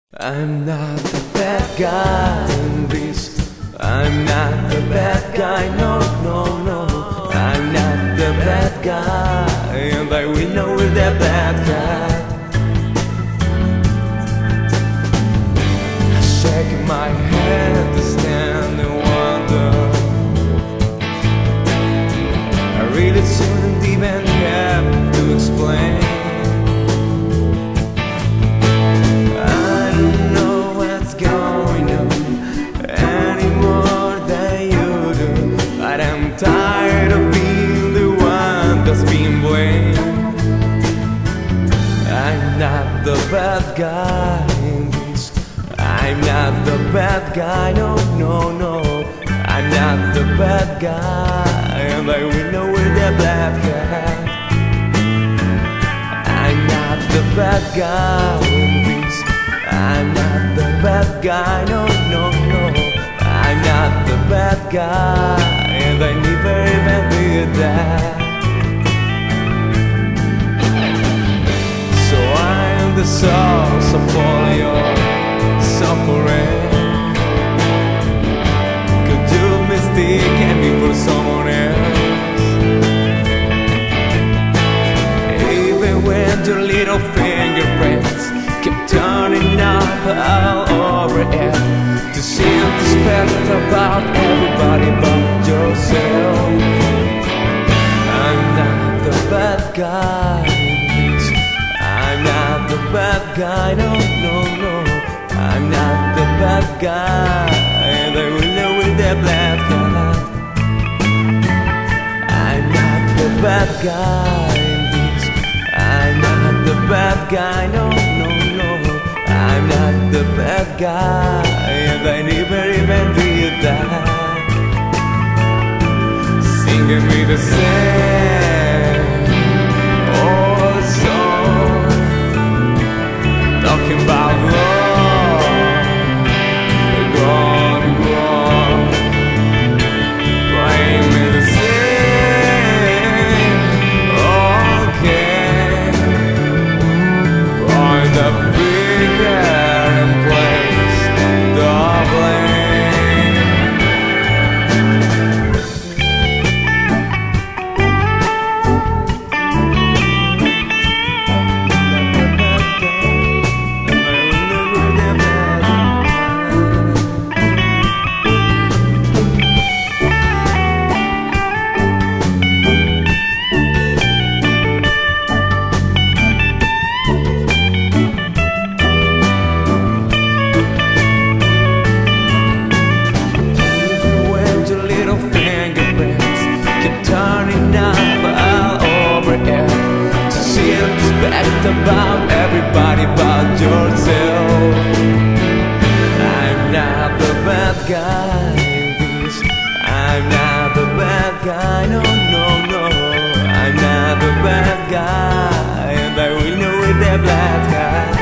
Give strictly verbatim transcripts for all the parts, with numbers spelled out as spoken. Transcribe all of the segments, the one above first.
I'm not the bad guy in this. I'm not the bad guy, no, no, no. I'm not the bad guy, and I will know with the bad guy. I shake my head to stand and wonder. I really shouldn't even have to explain. Tired of being the one that's being blamed. I'm not the bad guy in this. I'm not the bad guy, no, no, no. I'm not the bad guy, and I will know we're the bad guy. I'm not the bad guy in this. I'm not the bad guy, no, no, no. I'm not the bad guy, and I never even did that. So I am the source of all your suffering. Could you mistake me for someone else? Even when your little fingerprints keep turning up all over it, to see and to spend about everybody but yourself. I'm not the bad guy in this. I'm not the bad guy, no, no, no. I'm not the bad guy, and I will know with the bad guy. I'm not the bad guy in this. I'm not the bad guy, no, no, no. I'm not the bad guy, and I never even did that. Singing me the same old song, talking about love, gone, gone, playing me the same old game, point of finger and place the blame. About everybody but yourself. I'm not the bad guy in this. I'm not the bad guy, no, no, no. I'm not the bad guy, and I will know with the bad guy.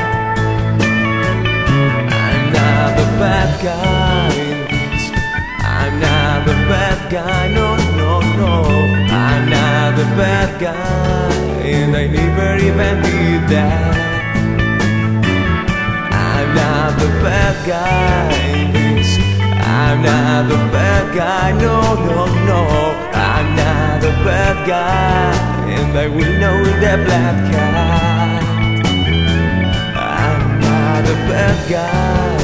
I'm not the bad guy in this. I'm not the bad guy, no, no, no. I'm not the bad guy, and I never even did that. I'm not the bad guy in this. I'm not the bad guy, no, no, no. I'm not the bad guy, and I will know with the black cat. I'm not the bad guy.